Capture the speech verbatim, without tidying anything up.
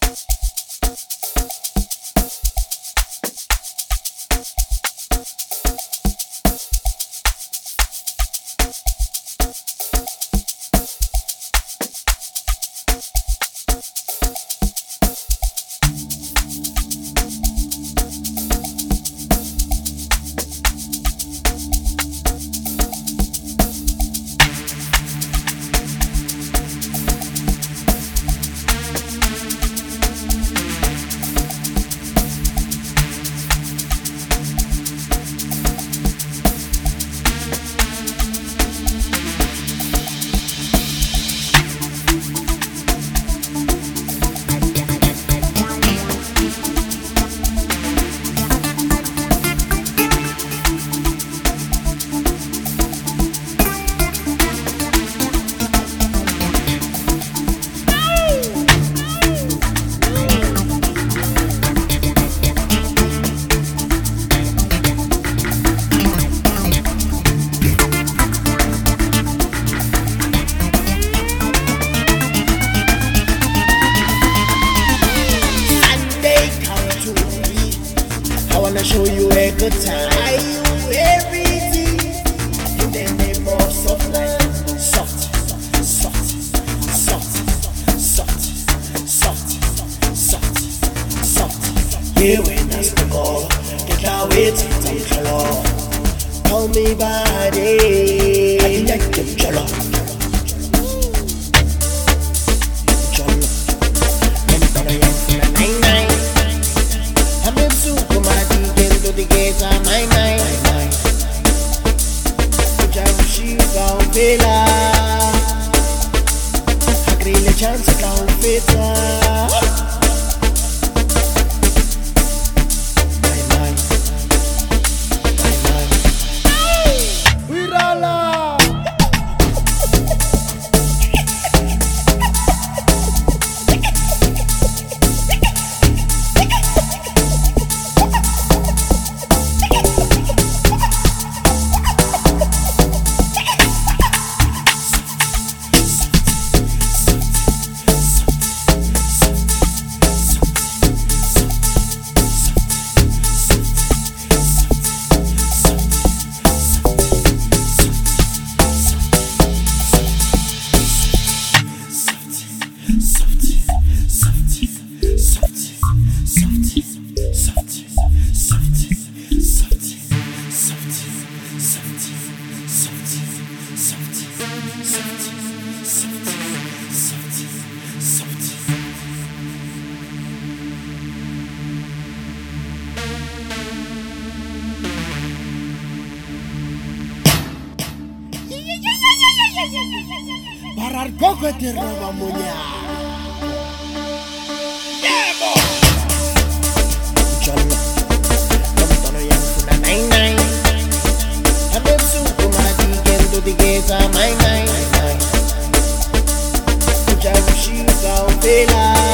Show you a good time. Are you everything in the name of soft life? Soft, soft, soft, soft, soft, soft, soft. Here when I speak up, get away to some color. Call me body, I like them jollo. Jollo, I'm gonna young from the nine nine. I'm in super mad. The gates are my mind. Jamshi gaupela, agrile chance gaupeta. My mind, my mind. Wirala. Parar coco te roba muña. Demo. Cholo. Como ya una nine nine. A ver su comati quero de guesa my nine nine. Já o chica o pela.